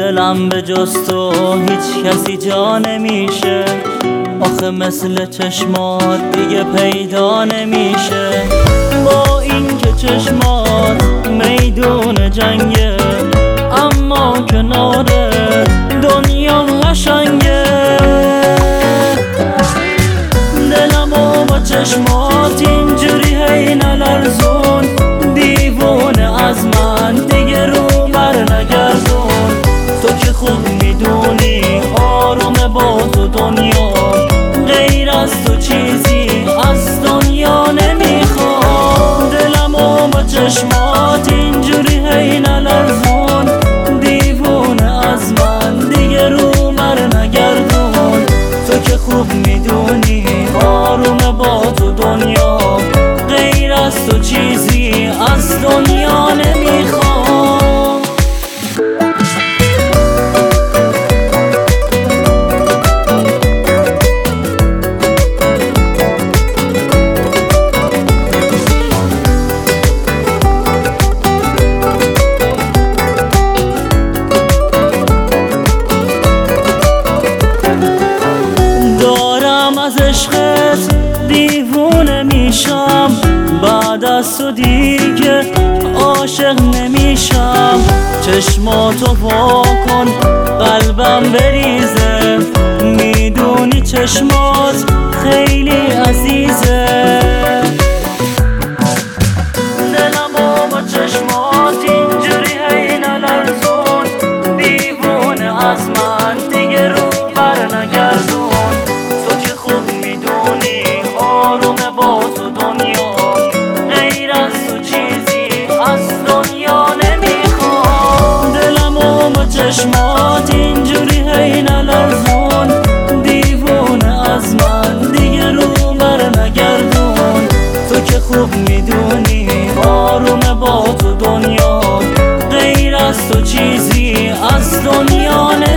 دلم به جز تو هیچ کسی جا نمیشه، آخه مثل چشمات دیگه پیدا نمیشه. با اینکه چشمات میدون جنگه، اما کنارت دنیا قشنگه. دلمو با چشمات اینجوری هی نلرزون، دیوونه از من دیگه رو بر نگردون. تو که خوب میدونی آروم با تو دنیا، غیر از تو چیزی از دنیا نمیخوام. دلمو با چشمات اینجوری هی نلرزون، دیوونه از من دیگه رو بر نگردون. تو که خوب میدونی آروم با تو دنیا، غیر از تو چیزی از دنیا نمیخوام. از عشقت دیوونه میشم، بعد از تو دیگه عاشق نمیشم. چشماتو وا کن قلبم بریزه، میدونی چشمات خیلی عزیزه. دلمو با چشمات اینجوری هی نلرزون، دیوونه از من دیگه رو بر نگردون. آروم با تو دنیا، غیر از تو چیزی از دنیا نمیخوام. دلمو با چشمات اینجوری هی نلرزون، دیوونه از من دیگه رو بر نگردون. تو که خوب میدونی آروم با تو دنیا، غیر از تو چیزی از دنیا نمیخوام.